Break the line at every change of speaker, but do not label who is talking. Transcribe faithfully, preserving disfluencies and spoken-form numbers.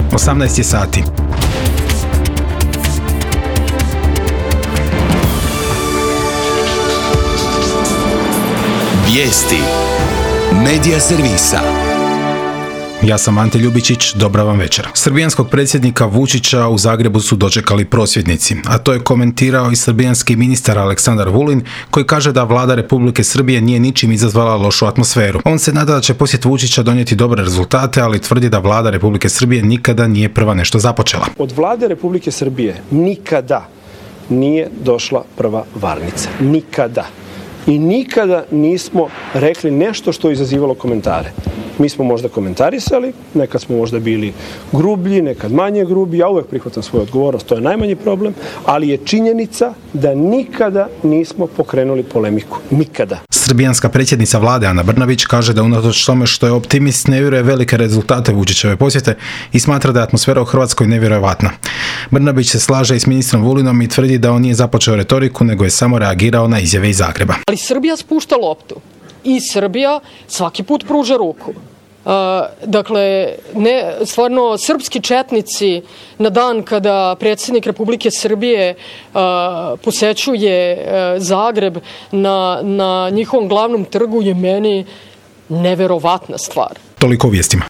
osamnaest je sati.
Vijesti Medija servisa.
Ja sam Ante Ljubičić, dobra vam večer. Srbijanskog predsjednika Vučića u Zagrebu su dočekali prosvjednici, a to je komentirao i srbijanski ministar Aleksandar Vulin, koji kaže da vlada Republike Srbije nije ničim izazvala lošu atmosferu. On se nada da će posjet Vučića donijeti dobre rezultate, ali tvrdi da vlada Republike Srbije nikada nije prva nešto započela.
Od vlade Republike Srbije nikada nije došla prva varnica. Nikada. I nikada nismo rekli nešto što je izazivalo komentare. Mi smo možda komentarisali, nekad smo možda bili grublji, nekad manje grublji, ja uvek prihvatam svoju odgovornost, to je najmanji problem, ali je činjenica da nikada nismo pokrenuli polemiku. Nikada.
Srbijanska predsjednica vlade Ana Brnabić kaže da unatoč tome što je optimist ne vjeruje velike rezultate Vučićeve posjete i smatra da je atmosfera u Hrvatskoj nevjerojatna. Brnabić se slaže i s ministrom Vulinom i tvrdi da on nije započeo retoriku, nego je samo reagirao na izjave iz Zagreba.
Ali Srbija spušta loptu i Srbija svaki put pruža ruku. Uh, dakle, ne, stvarno, srpski četnici na dan kada predsjednik Republike Srbije uh, posećuje uh, Zagreb na, na njihovom glavnom trgu je meni neverovatna stvar.
Toliko o vijestima.